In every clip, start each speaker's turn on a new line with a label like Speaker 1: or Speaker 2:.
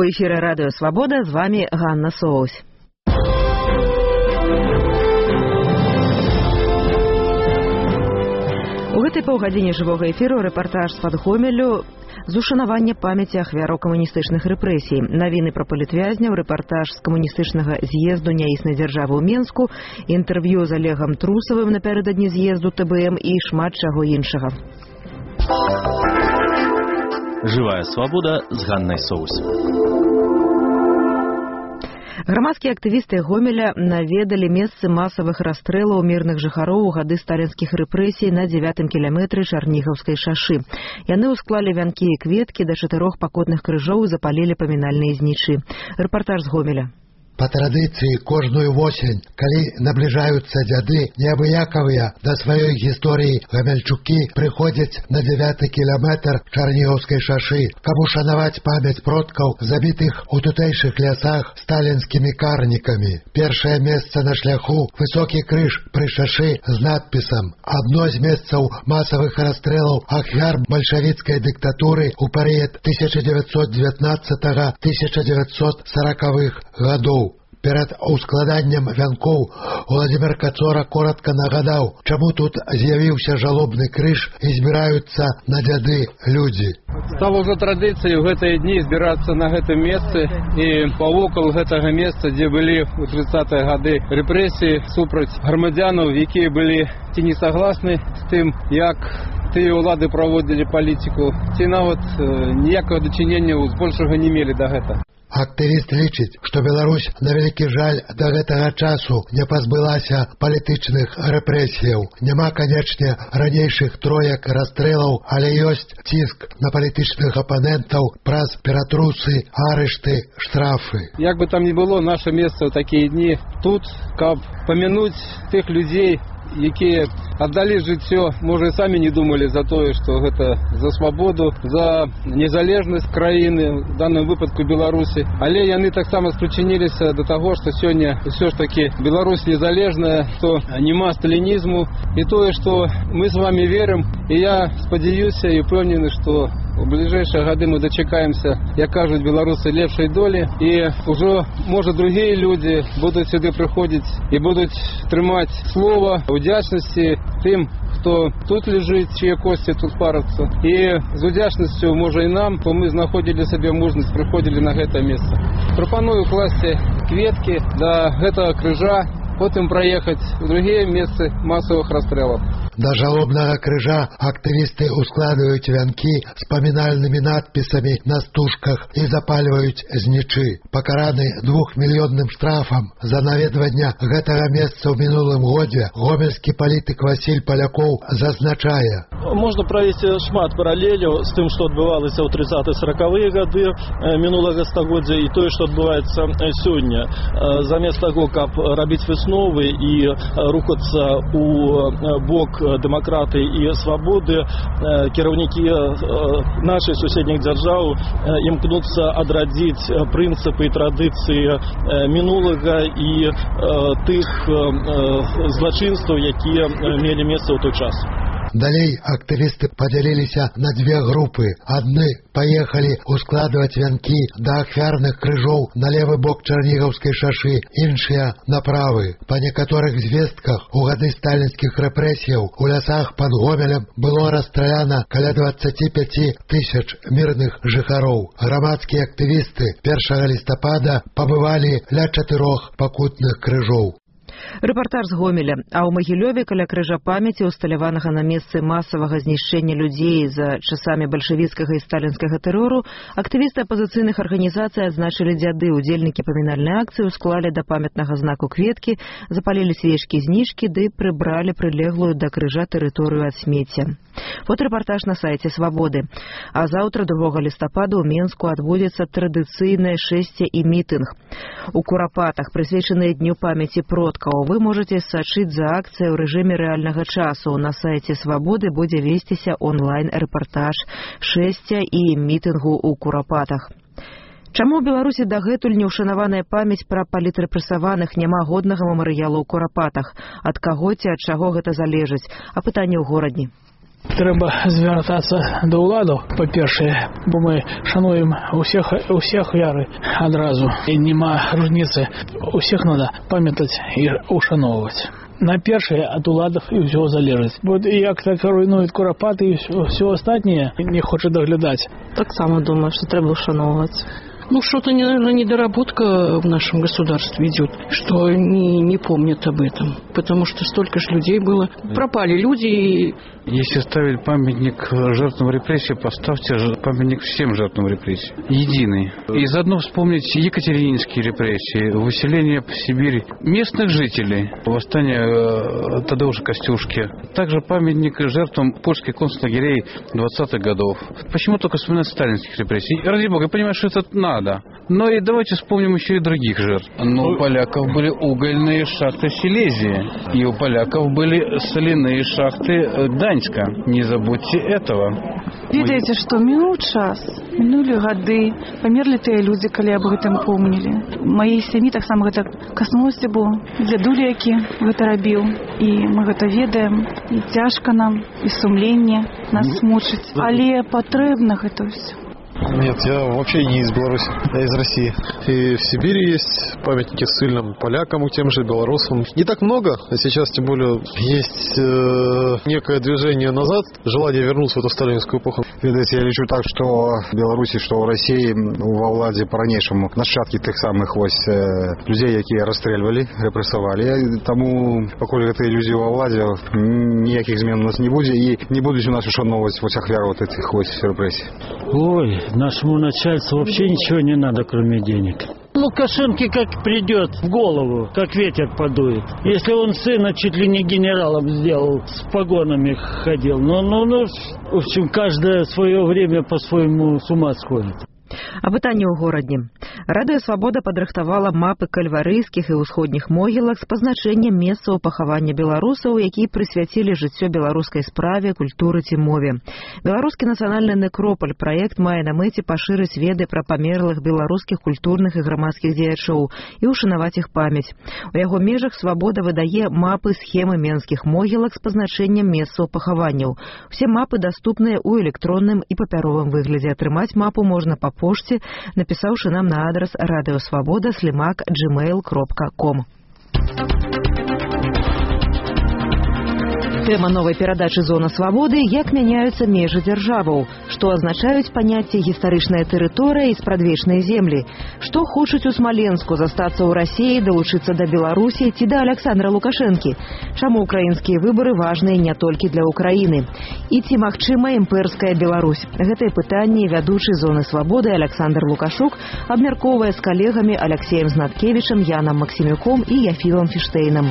Speaker 1: эфіры радыё Свабода, з вами Ганна Соусь. У гэтай паўгадзіне жывога эфіру рэпартаж з-пад Гомелю з ушанавання памяці ахвяраў камуністычных рэпрэсій, навіны пра палітвязняў, рэпартаж з камуністычнага з'езду няіснай дзяржавы ў Менску, інтэрв'ю з Олегам Трусавым напярэдадні з'езду ТБМ і шмат чаго іншага.
Speaker 2: Жывая свабода з Ганнай Соус.
Speaker 1: Грамадскія актывісты Гомеля наведалі месцы масавых расстрэлаў мірных жыхароў у гады сталінскіх рэпрэсій на 9-м кіламетры Чарнігаўскай шашы. Яны ўсклалі вянкі і кветкі да 4 пакутных крыжоў і запалілі памінальныя знічы. Рэпартаж з Гомеля.
Speaker 3: По традыцыі кожную восень, калі набліжаюцца дзяды неабыякавыя да сваёй гісторыі, гамельчукі прыходзяць на 9-й кіламетр Чарнігаўскай шашы, каб ушанаваць памяць продкаў, забітых у тутэйшых лясах сталінскімі карнікамі. Першае месца на шляху — высокі крыж пры шашы з надпісам «Адно з месцаў масавых расстрэлаў ахвяр бальшавіцкай дыктатуры ў перыяд 1919-1940-х гадоў». Перад ускладаннем вянкоў Владимир Кацора коротко нагадаў, чаму тут з'явіўся жалобны крыж і збіраюцца на дзяды людзі.
Speaker 4: Стало ўжо традыцыяй у гэтыя дні збірацца на гэтым месцы і павокал гэтага месца, дзе былі ў 30-е гады рэпрэсіі супраць грамадзянаў, якія былі ці не согласны з тым, як тыя ўлады праводзілі палітыку, ці нават ніякага дачынення збольшага не мелі да гэта.
Speaker 3: Актывіст лічыць, што Беларусь на вялікі жаль да гэтага часу не пазбылася палітычных рэпрэсіяў. Няма, канечне, ранейшых троек расстрэлаў, але ёсць ціск на палітычных апанентаў праз ператрусы, арышты, штрафы.
Speaker 4: Як бы там ні было, наше месца ў такія дні тут, каб памянуць тых людзей, якія аддалі жыццё, можа, і самі не думалі за тое, што гэта за свабоду, за незалежнасць краіны, в данным выпадку Беларусі. Але яны таксама спрычыніліся да таго, што сёння ўсё ж такі Беларусь незалежная, што няма сталінізму, і тое, што мы з вами верым, і я спадзяюся і упэўнены, што у бліжэйшыя гады мы дачакаемся, як кажуць беларусы, лепшай долі, і ўжо, можа, другія людзі будуць сюды прыходзіць і будуць трымаць слова удзячнасці тым, хто тут ляжыць, чые косці тут парацца. І з удзячнасцю, можа, і нам, бо мы знаходзілі сабе мужнасць, прыходзілі на гэтае месца. Прапаную класці кветкі да гэтага крыжа, потым праехаць у другія месцы масавых расстрэлаў.
Speaker 3: Да жалобнага крыжа актывісты ускладваюць вянкі з памінальнымі надпісамі на стужках і запальваюць знічы. Пакараны 2-мільённым штрафам за наведванне гэтага месца ў мінулым годзе, гомельскі палітык Васіль Палякоў зазначае.
Speaker 5: Можна правесці шмат паралеляў з тым, што адбывалася ў 30-40-е гады мінулага стагоддзя і тое, што адбываецца сёння. Замест таго, каб рабіць высновы і рухацца ў бок дэмакраты і свабоды, кіраўнікі нашай суседніх дзяржаў імкнуцца адрадзіць прынцыпы і традыцыі мінулага і тых злачынстваў, якія мелі месца ў той час.
Speaker 3: Далей актывісты падзяліліся на дзве групы. Адны паехалі ускладваць вянкі да ахвярных крыжоў на левы бок Чарнігаўскай шашы, іншыя на правы. Па некаторых звестках у гады сталінскіх рэпрэсіяў у лясах пад Гомелем было расстраляна каля 25 тысяч мірных жыхароў. Грамадскія актывісты 1 лістапада пабывалі ля 4 пакутных крыжоў.
Speaker 1: Рэпартаж з Гомеля. А ў Магілёве каля крыжа памяці, усталяванага на месцы масавага знішчэння людзей за часамі бальшавіцкага і сталінскага тэрору, актывісты апазіцыйных арганізацый адзначылі дзяды. Удзельнікі памінальнай акцыі ўсклалі да памятнага знаку кветкі, запалілі свечкі-знічкі ды прыбралі прылеглую да крыжа тэрыторыю ад смецця. Фотарэпартаж на сайце Свабоды. А заўтра, 2 лістапада, у Менску адбудзецца традыцыйнае шэсце і мітынг. У Курапатах, прысвечаныя дню памяці продкаў, вы можете сачыць за акцыяй ў рэжыме рэальнага часу. На сайце Свабоды будзе весціся онлайн-рэпартаж шэсця і мітынгу ў Курапатах. Чаму ў Беларусі дагэтуль не ўшанаваная памяць пра палітрэпрэсаваных, няма годнага мемарыялу ў Курапатах? Ад каго ці ад чаго гэта залежыць? А пытанне ў горадні.
Speaker 6: Трэба звяртацца да ўладаў, па-першае, бо мы шануем усіх вяры адразу. І нема розніцы. Усіх надо памятаць і ушановваць. На першае ад уладаў і ўсё залежыць. Бо як так руйнуюць курапаты і ўсё астатняе не хоча даглядаць.
Speaker 7: Так само думаю, что треба ушановывать. Что-то, наверное, недоработка в нашем государстве идет, что не помнят об этом. Потому что столько же людей было. Пропали люди.
Speaker 8: Если ставить памятник жертвам репрессий, поставьте памятник всем жертвам репрессий. Единый. И заодно вспомнить екатерининские репрессии, выселение в Сибирь местных жителей, восстание Тадеуша Костюшки. Также памятник жертвам польских концлагерей 20-х годов. Почему только вспоминать сталинских репрессий? Ради бога, я понимаю, что это надо. Но и давайте вспомним еще и других жертв. Но у поляков были угольные шахты Силезии. И у поляков были соляные шахты Даньска. Не забудьте этого.
Speaker 9: Ведаеце, што мінуў час, мінулі гады, памерлі тыя людзі, калі аб гэтым помнілі. Маёй сям'і таксама гэта каснулася, бо дзядуля, які гэта рабіў, і мы гэта ведаем, і цяжка нам, і сумленне нас мучыць, але патрэбна гэта ўсё.
Speaker 10: Нет, я вообще не из Беларуси, я из России. И в Сибири есть памятники ссыльным полякам, тем же белорусам. Не так много, а сейчас тем более есть некое движение назад, желание вернуться в эту сталинскую эпоху.
Speaker 11: Видите, я лечу так, что в Беларуси, что в России во владі по-ранейшему нащадки тих самих ось людей, які розстрілювали, репресували. Тому, поки ці люди во владі, ніяких змін у нас не буде і не будуть у нас ушановувати ось ахвяр вот этих ось репрессий.
Speaker 12: Ой, нашему начальству вообще ничего не надо, кроме денег. Лукашенко как придет в голову, как ветер подует. Если он сына чуть ли не генералом сделал, с погонами ходил. В общем, каждое свое время по-своему с ума сходит.
Speaker 1: А пытанне ў горадні. Радыё Свабода падрыхтавала мапы кальварыйскіх і ўсходніх могілак з пазначэннем месцаў пахавання беларусаў, якія прысвяцілі жыццё беларускай справе, культуры ці мове. Беларускі нацыянальны некропаль праект мае на мэце пашырыць веды пра памерлых беларускіх культурных і грамадскіх дзеячоў і ушанаваць іх памяць. У яго межах Свабода выдае мапы схемы менскіх могілак з пазначэннем месцаў пахаванняў. Усе мапы даступныя ў электронным і папяровым выглядзе. Атрымаць мапу можна па пошце, напісаўшы нам на адрес radiosвабода@gmail.com. Тэма новай перадачы «Зона свабоды» – як мяняюцца межы дзяржаваў, што азначаюць паняцці гістарычная тэрыторыя і спрадвечныя землі, што хочуць у Смаленску застацца ў Расіі, далучыцца да Беларусі ці да Александра Лукашэнкі, чаму ўкраінскія выбары важныя не толькі для Украіны, і ці магчыма імпэрская Беларусь. Гэтыя пытанні вядучы «Зоны свабоды» Александр Лукашук абмяркоўвае з калегамі Алексеем Знаткевічам, Янам Максімюком і Яфілам Фіштэйнам.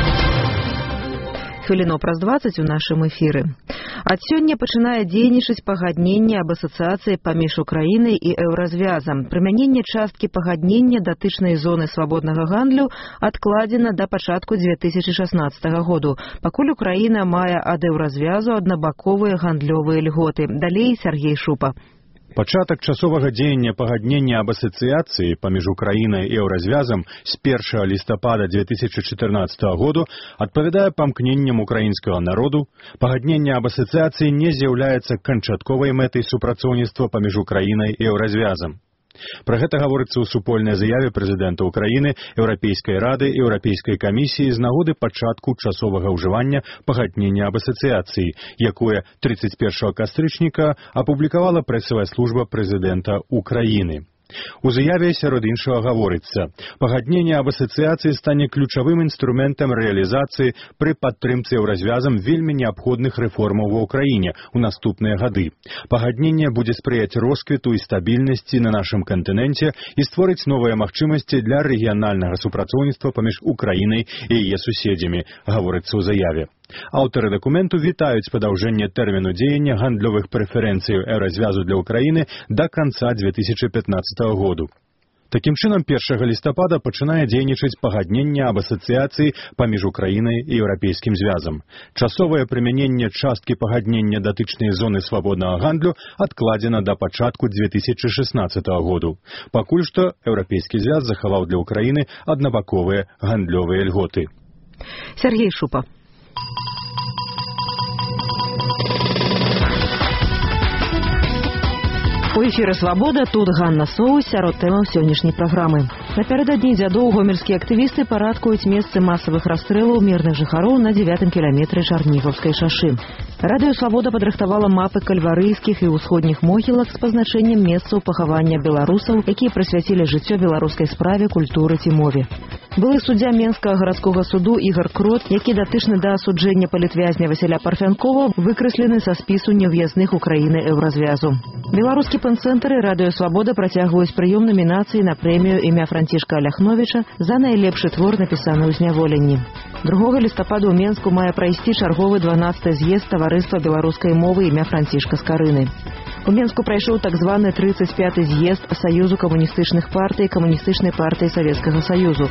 Speaker 1: Хвіліну праз 20 у нашым эфіры. Ад сёння пачынае дзейнічаць пагадненне аб асацыяцыі паміж Украінай і Еўразвязам. Прымяненне часткі пагаднення датычнай зоны свабоднага гандлю адкладзена да пачатку 2016 году, пакуль Украіна мае ад Еўразвязу аднабаковыя гандлёвыя льготы. Далей Сергей Шупа.
Speaker 13: Пачатак часовага дзеяння пагаднення аб асацыяцыі паміж Украінай і Еўразвязам з 1 лістапада 2014 году адпавядае памкненням украінскага народу. Пагадненне аб асацыяцыі не з'яўляецца канчатковай мэтай супрацоўніцтва паміж Украінай і Еўразвязам. Пра гэта гаворыцца ў супольнай заяве прэзідэнта Украіны, Еўрапейскай рады і Еўрапейскай камісіі з нагоды пачатку часовага ўжывання пагаднення аб асацыяцыі, якое 31 кастрычніка апублікавала прэсавая служба прэзідэнта Украіны. У заяве сярод іншага гаворыцца: пагадненне аб асацыяцыі стане ключавым інструментам рэалізацыі пры падтрымцы Еўразвязам вельмі неабходных рэформаў ва ўкраіне ў наступныя гады. Пагадненне будзе спрыяць росквіту і стабільнасці на нашым кантыненце і створыць новыя магчымасці для рэгіянальнага супрацоўніцтва паміж Украінай і яе суседзямі, гаворыцца ў заяве. Аўтары дакументу вітаюць падаўжэнне тэрміну дзеяння гандлёвых прэферэнцый Еўразвязу для Украіны да канца 2015 году. Такім чынам, 1 лістапада пачынае дзейнічаць пагадненне аб асацыяцыі паміж Украінай і Еўрапейскім звязам. Часовае прымяненне часткі пагаднення датычнай зоны свабоднага гандлю адкладзена да пачатку 2016 году. Пакуль што Еўрапейскі звяз захаваў для Украіны аднабаковыя гандлёвыя льготы.
Speaker 1: Сергей Шупа. эфіры «Свабода», тут Ганна Соус, сярод тэмаў сённяшняй праграмы. Напярэдадні дзядоў гомельскія актывісты парадкуюць месцы масавых расстрэлаў мірных жыхароў на 9-м кіламетры Чарнігаўскай шашы. Радыё «Свабода» падрыхтавала мапы кальварыйскіх і ўсходніх могілак з пазначэннем месцаў пахавання беларусаў, якія прысвяцілі жыццё беларускай справе, культуры ці мове. Былы суддзя Менскага гарадскога суду Ігар Крот, які датычны да асуджэння палітвязня Васіля Парфянкова, выкрэслены са спісу неўязных Украіны еўразвязу. Беларускі пэн-цэнтр і Радыё «Свабода» працягваюць прыём намінацыі на прэмію імя Францішка Аляхновіча за найлепшы твор, напісаны ў зняволенні. 2 лістапада ў Менску мае прайсці чарговы 12-й з'езд таварыства беларускай мовы імя Францішка Скарыны. У Менску прайшоў так званы 35-й з'езд Саюзу камуністычных партый і камуністычнай партыі Савецкага Саюзу.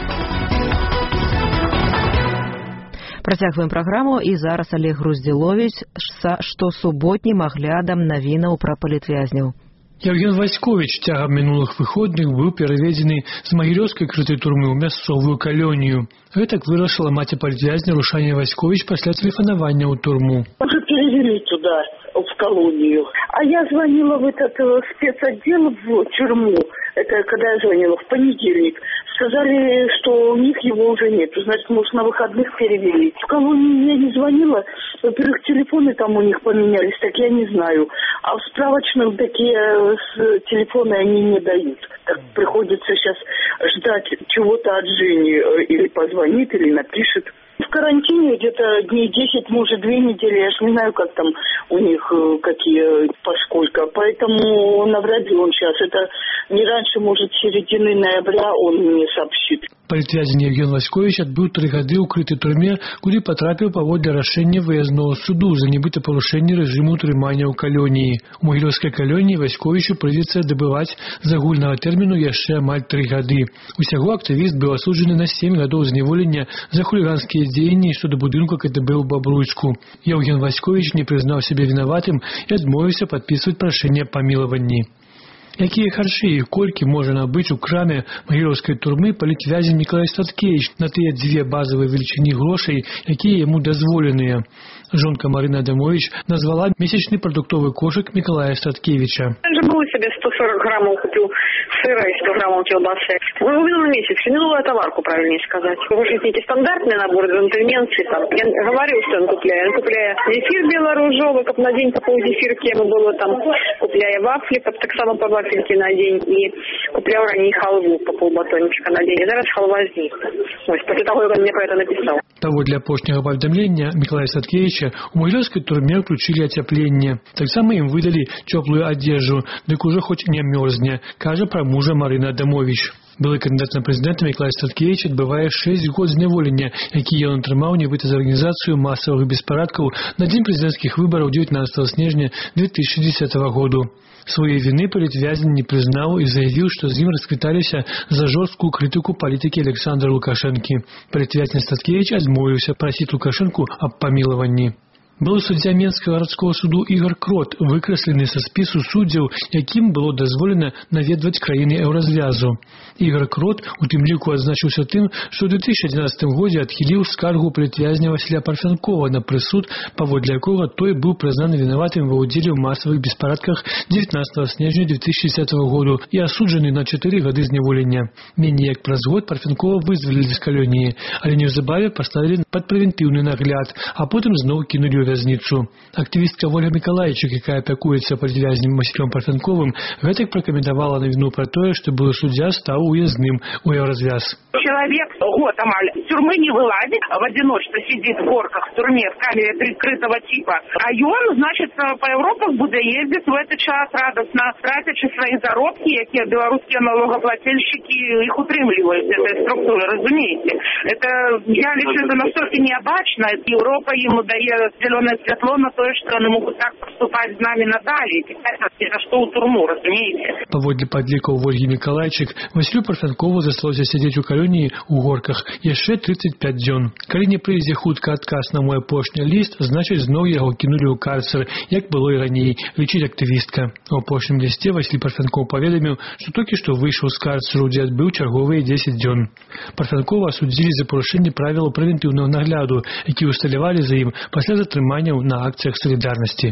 Speaker 1: Працягваем праграму, і зараз Олег Груздзіловіч са штосуботнім аглядам навінаў пра палітвязняў.
Speaker 14: Евген Васькович цягам мінулых выходных быў пераведзены з магілёўскай крытай турмы ў мясцовую калонію. Гэтак вырашыла маці палітвязня Рушаня Васькович пасля тэлефанавання ў турму.
Speaker 15: Уже перевели туда, в колонию. А я звонила в этот спецотдел в тюрьму. Это когда я звонила, в понедельник. Сказали, что у них его уже нет. Значит, может, на выходных перевели. В колонию я не звонила. Во-первых, телефоны там у них поменялись, так я не знаю. А в справочном такие телефоны они не дают. Так приходится сейчас ждать чего-то от Жени. Или позвонит, или напишет. В карантине где-то дней 10, может, 2 недели. Я ж не знаю, как там у них, какие, поскольку. Поэтому навряд ли он сейчас. Это не раньше, может, середины ноября он мне сообщит.
Speaker 14: Палітвязень Евген Васькович адбыў 3 гады ў крытай турме, куды патрапіў паводле рашэння выязнога суду за нібыта парушэнне рэжыму ўтрымання ў калоніі. У магілёўскай калоніі Васьковічу прыйдзецца дабываць з агульнага тэрміну яшчэ амаль 3 гады. Усяго актывіст быў асуджаны на 7 гадоў зняволення за хуліганскія дзеянні щодо будынку КДБ ў Бабруйску. Евген Васькович не прызнаў сябе вінаватым і адмовіўся падпісваць прашэнне аб памілаванні. Якія харчы і колькі можа набыць у краме магілёўскай турмы палітвязень Мікалай Статкевіч на тыя 2 базавыя велічыні грошай, якія яму дазволеныя. Жонка Марина Адамович назвала месячный продуктовый кошик Миколая Статкевича.
Speaker 16: Он же был себе 140 граммов купил сыра и 100 граммов колбасы. Он увидел на месяц, минулую товарку, правильнее сказать. Вы же эти стандартные наборы конвенции. Там. Я говорил, что он купляет. Он купляет зефир белоружовый, как на день по ползефирки ему было там. Купляя вафли, как так само по вафельке на день. И куплял ранее халву по полбатончика на день. И зараз халва с них. После того, как он мне про это написал.
Speaker 14: Того для апошняга паведамлення Миколая Статкевича у магілёўскай турме ўключылі ацяпленне. Таксама ім выдалі цёплую адзежу, дык ужо хоць не мёрзне, кажа пра мужа Марына Адамович. Былы кандыдат на прэзідэнта Мікалай Статкевіч адбывае 6 год зняволення, які ён атрымаў нібыта за арганізацыю масавых беспарадкаў на дзень прэзідэнцкіх выбараў 19 снежня 2010 году. Своей вины палітвязень не признал и заявил, что с ним расквиталися за жесткую критику политики Александра Лукашенки. Палітвязень Статкевич адмовіўся просить Лукашенку об помиловании. Был суддзя Менскага гарадскога суду Ігар Крот, выкрэслены са спісу суддзяў, якім было дазволена наведваць краіны еўразвязу. Ігар Крот у тым ліку адзначыўся тым, што ў 2011 годзе адхіліў скаргу палітвязня Васіля Парфянкова на прысуд, паводле якога той быў прызнаны вінаватым ва ўдзеле ў масавых беспарадках 19 снежня 2010 году і асуджаны на 4 гады зняволення. Меней як праз год Парфянкова вызвалілі з калоніі, але неўзабаве паставілі пад прэвентыўны нагляд, а потым зноў кінулі вязніцу. Актывістка Ольга Мікалайчык, якая апякуецца палітвязнем Васілем Парфянковым, гэтак пракаментавала навіну пра тое, што былы суддзя стаў уязным у еўразвяз.
Speaker 17: Человек год амаль из тюрьмы не вылазит, в одиночестве сидит в горках в тюрьме, в камере прикрытого типа. А он, значит, по Европах будет ездить в этот час радостно, тратячи свои заробки, якія белорусские налогоплательщики их утримливают, этой структуры, разумеете. Это, я лично это настолько необычно. Европа ему дает зеленое светло на то, что они могут так поступать с нами надалее. Это что у турму, разумеете.
Speaker 14: Паводле падлікаў Ольгі Мікалайчык, Васілю Парфянкову засталося сядзець у калоніі ў горках яшчэ 35 дзён. Калі не прыйдзе хутка адказ на мой апошні ліст, значыць зноў яго кінулі ў карцер, як было і раней, лічыць актывістка. У апошнім лісце Васіль Парфянков паведаміў, што толькі што выйшаў з карцеру, дзе адбыў чарговыя 10 дзён. Парфянкова асудзілі за парушэнне правілаў прэвентыўнага нагляду, які ўсталявалі за ім пасля затрыманняў на акцыях салідарнасці.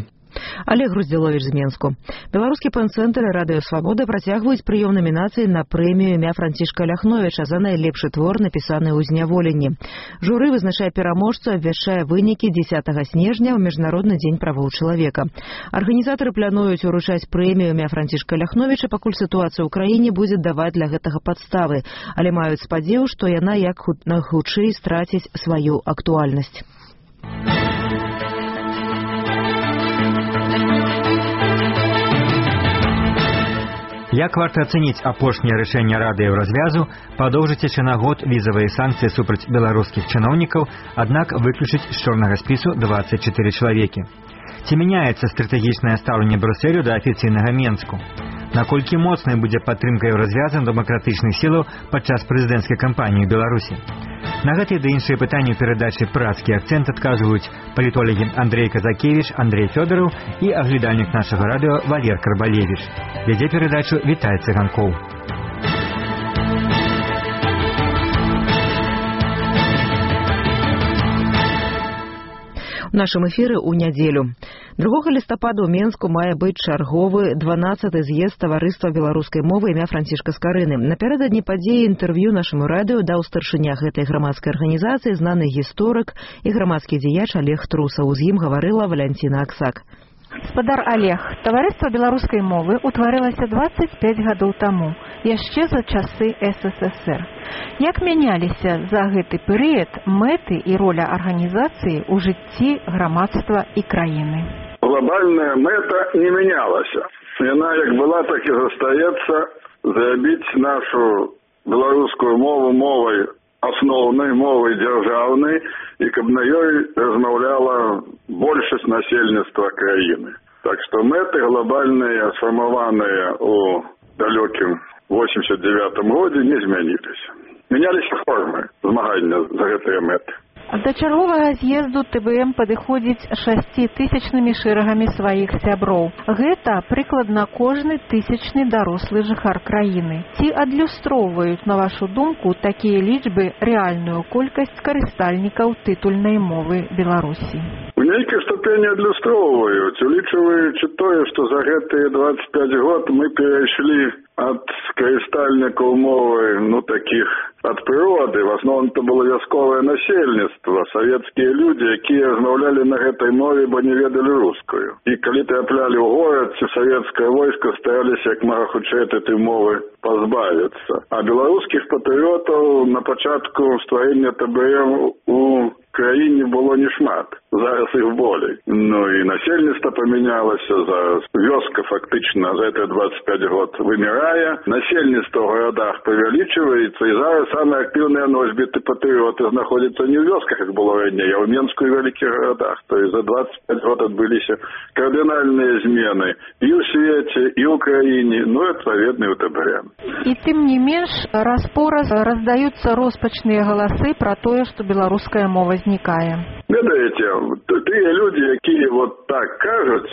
Speaker 1: Олег Груздзіловіч з Менску. Беларускі пэн-цэнтр і Радыё Свабода працягваюць прыём намінацыі на прэмію імя Францішка Ляхновіча за найлепшы твор, напісаны ў зняволенні. Журы вызначае пераможцу, абвяшчае вынікі 10 снежня ў Міжнародны дзень правоў чалавека. Арганізатары плануюць уручаць прэмію імя Францішка Ляхновіча, пакуль сітуацыя ў краіне будзе даваць для гэтага падставы, але маюць спадзеў, што яна як хутчэй страціць сваю актуальнасць.
Speaker 18: Як варта ацэніць апошняе рашэнне Рады Еўразвязу падоўжыць яшчэ на год візавыя санкцыі супраць беларускіх чыноўнікаў, аднак выключыць з чорнага спісу 24 чалавекі? Ці мяняецца стратэгічнае стаўленне Брюсселю да афіцыйнага Менску? Наколькі моцнай будзе падтрымка еўразвязам дэмакратычных сілаў падчас прэзідэнцкай кампаніі ў Беларусі? На гэтыя ды іншыя пытанні ў перадачы «Прадскі акцэнт» адказваюць палітолагі Андрей Казакевіч, Андрей Фёдораў і аглядальнік нашага радыё Валер Карбалевіч. Вядзе перадачу Вітай Цыганкоў.
Speaker 1: У нашым эфіры ў нядзелю. 2 лістапада ў Менску мае быць чарговы 12-ы з'езд таварыства беларускай мовы імя Францішка Скарыны. Напярэдадні падзеі інтэрв'ю нашаму радыё даў старшыня гэтай грамадскай арганізацыі, знаны гісторык і грамадскі дзеяч Олег Трусаў. З ім гаварыла Валянціна Аксак.
Speaker 19: Гаспадар Олег, таварыства беларускай мовы ўтварылася 25 гадоў таму, яшчэ за часы СССР. Як мяняліся за гэты перыяд мэты і роля арганізацыі ў жыцці грамадства і краіны?
Speaker 20: Глобальная мэта не менялася. Яна як была, так і застаецца зрабіць нашу беларускую мову мовай асноўнай, мовай дзяржаўнай, і каб на ёй размаўляла большасць насельніцтва краіны. Так што мэты глобальныя, сфармаваныя ў далёкім 89-м годзе, не змяніліся. Мяняліся формы змагання за гэтыя мэты.
Speaker 19: Да чарговага з'езду ТБМ падыходзіць 6-тысячнымі шэрагамі сваіх сяброў. Гэта прыкладна кожны тысячны дарослы жыхар краіны. Ці адлюстроўваюць, на вашу думку, такія лічбы рэальную колькасць карыстальнікаў тытульнай мовы Беларусі?
Speaker 20: У нейкай ступені адлюстроўваюць, улічваючы тое, што за гэтыя 25 год мы перайшлі ад карыстальнікаў мовы, такіх ад прыроды. В асноўным то было вясковае насельніцтва, савецкія людзі, якія размаўлялі на гэтай мове, бо не ведалі рускую. І калі трапілі ў горад, ці савецкае войска, стараліся як мага хутчэй этой мовы пазбавіцца. А беларускіх патрыётаў на пачатку стварэння ТБМ у краіне было не шмат. Зараз іх болей. І насельніцтва памянялася, зараз вёска фактычна за гэтыя 25 год вымірае, насельніцтва ў гарадах павялічваецца, і зараз самыя актыўныя носьбіты патрыёты знаходзяцца не ў вёсках, як было раней, а ў Менску і вялікіх гарадах. То есть за 25 год адбыліся кардынальныя змены і ў свеце, і ў краіне, адпаведна і ў ТБМ.
Speaker 19: І тым не менш, раз-пораз раздаюцца роспачныя галасы пра тое, што беларуская мова знікае.
Speaker 20: Ведаеце, тыя людзі, якія так кажуць,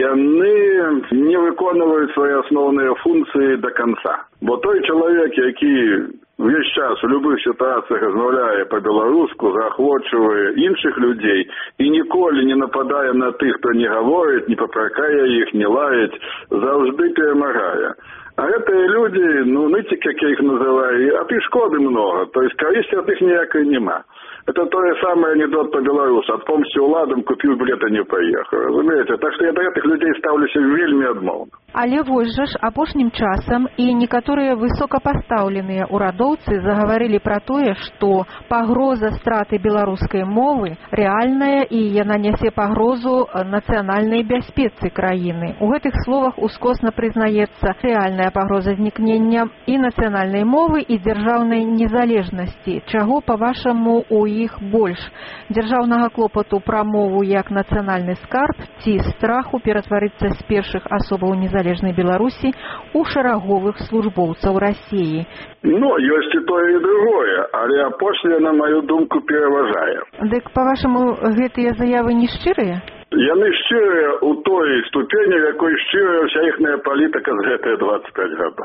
Speaker 20: яны не выконваюць свае асноўныя функцыі да канца. Бо той чалавек, які увесь час у любых сітуацыях размаўляе па-беларуску, заахвочвае іншых людзей і ніколі не нападае на тых, хто не гаворыць, не папракае іх, не лаяць, заўжды перамагае. А гэтыя людзі, ныцік, як я іх называю, ад іх шкоды многа, то есть карысці ад іх ніякай няма. Это тое самае анекдот па-беларусу. Адпомсці ўладам, купіў білет, а не паехаў. Разумееце? Так што я да гэтых людзей стаўлюся вельмі адмоўна.
Speaker 19: Але вось жа ж апошнім часам і некаторыя высокапастаўленыя ўрадоўцы загаварылі пра тое, што пагроза страты беларускай мовы рэальная і яна нясе пагрозу нацыянальнай бяспецы краіны. У гэтых словах ускосна прызнаецца рэальная пагроза знікнення і нацыянальнай мовы, і дзяржаўнай незалежнасці. Чаго, па-вашаму, у іх больш? Дзяржаўнага клопату пра мову як нацыянальны скарб ці страху ператварыцца з першых асобаў незалежнай Беларусі у шараговых службоўцаў Расіі?
Speaker 20: Ёсць і тое, і другое, але апошняе, на маю думку, пераважае.
Speaker 19: Дык, па-вашаму, гэтыя заявы не шчырыя?
Speaker 20: Яны шчырыя ў той ступені, якой шчырая ўся іхная палітыка з гэтыя 25 гадоў.
Speaker 19: З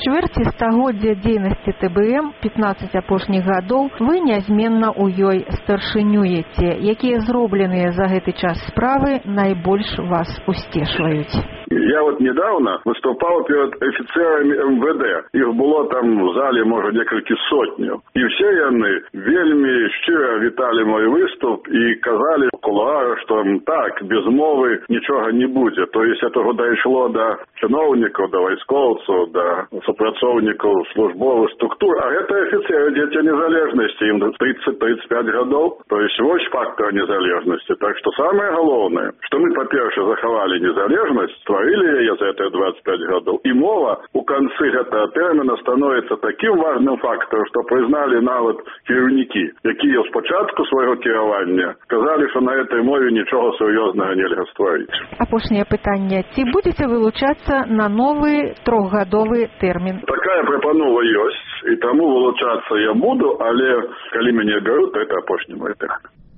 Speaker 19: чвэрці стагоддзя дзейнасці ТБМ, 15 апошніх гадоў, вы нязменна ў ёй старшынюеце. Якія зробленыя за гэты час справы найбольш вас усцешваюць?
Speaker 20: Я вот недавно выступал перед офицерами МВД. Их было там в зале, может, некалькі сотню. И все яны вельми щиро вітали мой выступ и казали в кулуарах, что так, без мовы ничего не будет. То есть это уже дошло до чиновников, до войсковцев, до супрацовников службовых структур. А это офицеры, дети незалежности, им 30-35 годов. То есть вот фактор незалежности. Так что самое главное, что мы, по-перше, заховали незалежность, створили ее за это 25 годов. И мова у концы этого термина становится таким важным фактором, что признали нават кіраўнікі, якія спочатку свайго кіравання сказали, что на этой мове ничего серьезного нельзя створить.
Speaker 19: Апошняе пытанне. Ці будете вылучаться на новый трохгадовый термин?
Speaker 20: Такая прапанова ёсць, и тому вылучаться я буду, але калі мяне бяруць, то это апошні мой тэрмін.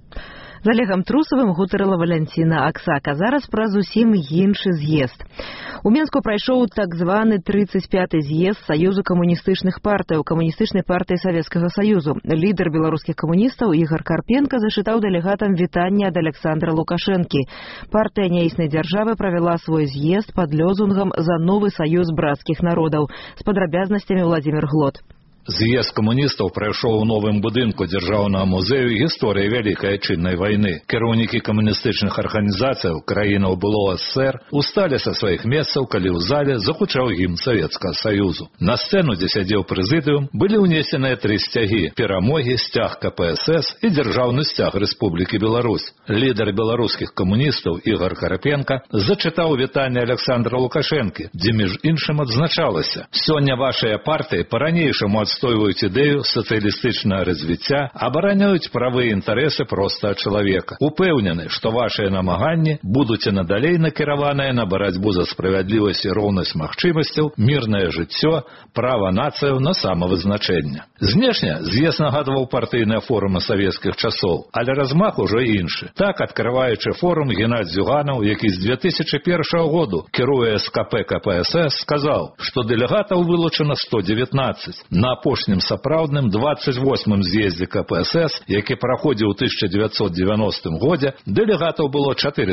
Speaker 1: З Олегам Трусавым гутарыла Валянціна Аксак. А зараз пра зусім іншы з'езд. У Менску прайшоў так званы 35-й з'езд Саюзу камуністычных партый, камуністычнай партыі Савецкага Саюзу. Лідар беларускіх камуністаў Ігар Карпенка зачытаў дэлегатам вітанне ад Александра Лукашэнкі. Партыя няіснай дзяржавы правяла свой з'езд пад лёзунгам «За новы саюз брацкіх народаў». З падрабязнасцямі Владзімір Глот.
Speaker 21: З'езд камуністаў прайшоў у новым будынку дзяржаўнага музею гісторыі Вялікай Адчыннай вайны. Кіраўнікі камуністычных арганізацыяў краінаў былога СССР усталі са сваіх месцаў, калі ў зале загучаў гімн Савецкага Саюзу. На сцэну, дзе сядзеў прэзідыум, былі ўнесеныя 3 сцягі: перамогі, сцяг КПСС і дзяржаўны сцяг Рэспублікі Беларусь. Лідар беларускіх камуністаў Ігар Карпенка зачытаў вітанне Александра Лукашэнкі, дзе між іншым адзначалася: «Сёння вашыя партыі па-ранейшаму адстойваюць ідэю сацыялістычнага развіцця, абараняюць правы і інтарэсы простага чалавека. Упэўнены, што вашыя намаганні будуць і надалей накіраваныя на барацьбу за справядлівасць і роўнасць магчымасцяў, мірнае жыццё, права нацыяў на самавызначэнне». Знешне з'езд нагадваў партыйныя форумы савецкіх часоў, але размах ужо іншы. Так, адкрываючы форум, Геннадзь Зюганаў, які з 2001 году кіруе СКП КПСС, сказаў, што дэлегатаў вылучана 119. На апошнім сапраўдным 28-м з'ездзе КПСС, які праходзіў у 1990 годзе, дэлегатаў было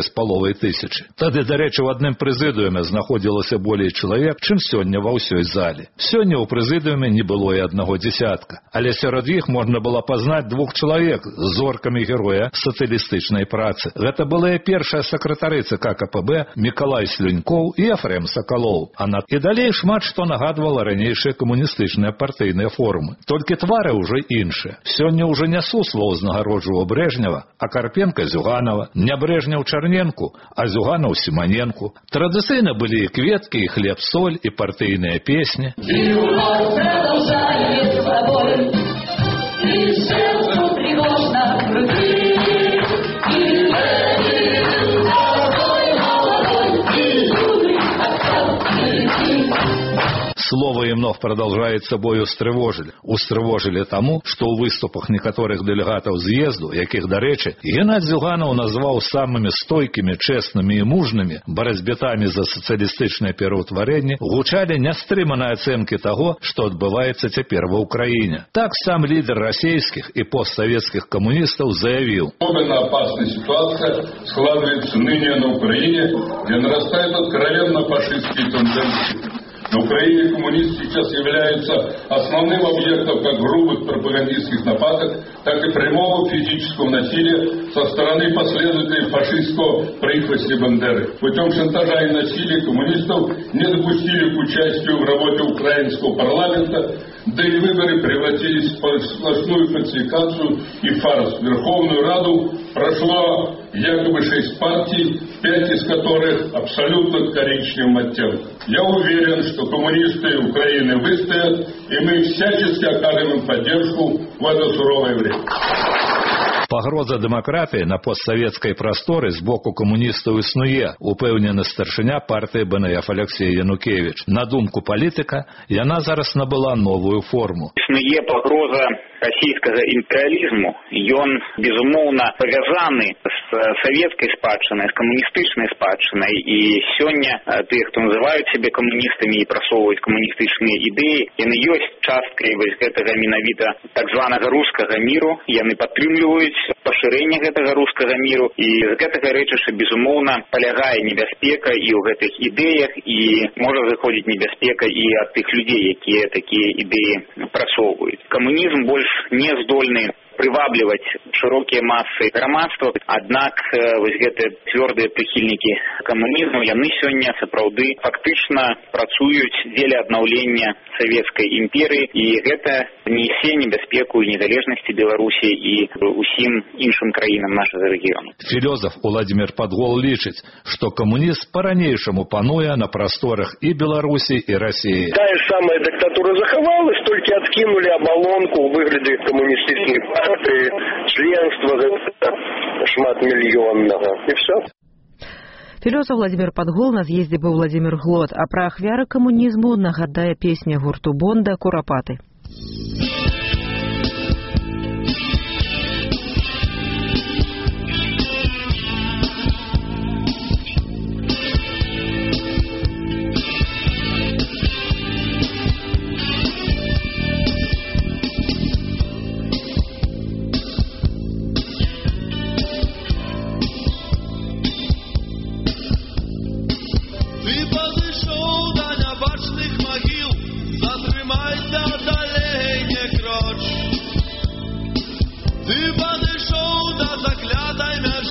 Speaker 21: 4500. Тады, дарэчы, у адным прэзідыуме знаходзілася болей чалавек, чым сёння ва ўсёй зале. Сёння ў прэзідыуме не было і аднаго дзесятка, але сярод іх можна было пазнаць 2 чалавек з зоркамі героя сацыялістычнай працы. Гэта былыя першыя сакратары ЦК КПБ Мікалай Слюнькоў і Ефрем Сакалоў. І далей шмат што нагадвала ранейшыя камуністычныя партыйныя форумы. Толькі твары ўжо іншыя. Сёння ўжо не Суслова узнагароджваў Брежнева, а Карпенка Зюганова, не Брежнев Чарненку, а Зюганов Сіманенку. Традыцыйна былі і кветкі, і хлеб-соль, і партыйныя песні. Слово им вновь продолжает собой устрывожили тому, что у выступах некоторых делегатов з'езду, яких, до речи, Геннадзь Зюганов назвал самыми стойкими, честными и мужными борьбитами за социалистичное переутворение, гучали нестрыманные оценки того, что отбывается теперь в Украине. Так сам лидер российских и постсоветских коммунистов заявил:
Speaker 22: «Особенно опасная ситуация складывается ныне на Украине, где нарастают откровенно фашистские тенденции. На Украине коммунисты сейчас являются основным объектом как грубых пропагандистских нападок, так и прямого физического насилия со стороны последователей фашистского прихвостня Бандеры. Путем шантажа и насилия коммунистов не допустили к участию в работе украинского парламента, да и выборы превратились в сплошную фальсификацию и фарс. В Верховную Раду прошло якобы 6 партий, 5 из которых абсолютно коричневым оттенком. Я уверен, что коммунисты Украины выстоят, и мы всячески окажем им поддержку в это суровое время».
Speaker 21: Пагроза дэмакратыі на постсавецкай прасторы з боку камуністаў існуе, упэўнены старшыня партыі БНФ Алексей Янукевич. На думку палітыка, яна зараз набыла новую форму.
Speaker 2: Існуе пагроза расійскага імперыялізму. Ён, безумоўна, павязаны з савецкай спадчынай, з камуністычнай спадчынай. І сёння тыя, хто называюць сябе камуністамі і прасоўваюць камуністычныя ідэі, яны ёсць часткай вось гэтага менавіта так званага рускага міру. Яны падтрымліваюць пашырэнне гэтага рускага міру. І з гэтага рэчыша, безумоўна, палягае небяспека і ў гэтых ідэях, і можа заходзіць небяспека і ад тых людзей, якія такія ідэі прасоўваюць. Камунізм больш не здольны прывабліваць шырокія масы грамадства, аднак вось гэтыя цвёрдыя прыхільнікі камунізму, яны сёння сапраўды фактычна працуюць дзеля аднаўлення савецкай імперыі, і гэта нясе небяспеку і незалежнасці Беларусі і усім іншым краінам нашага рэгіёну.
Speaker 21: Філёзаф Уладзімір Падгол лічыць, што камунізм па-ранейшаму пануе на прасторах і Беларусі, і Расіі.
Speaker 4: Тая ж самая дыктатура захавалась, толькі адкінулі абалонку ў выглядзе камуністычнай партыі, членства шматмільённага. І все.
Speaker 1: Філёзаф Владзімір Падгол на з'ездзе быў Владзімір Глот, а пра ахвяры камунізму нагадае песня гурту Бонда «Курапаты».
Speaker 23: Ты падышоў да заклятай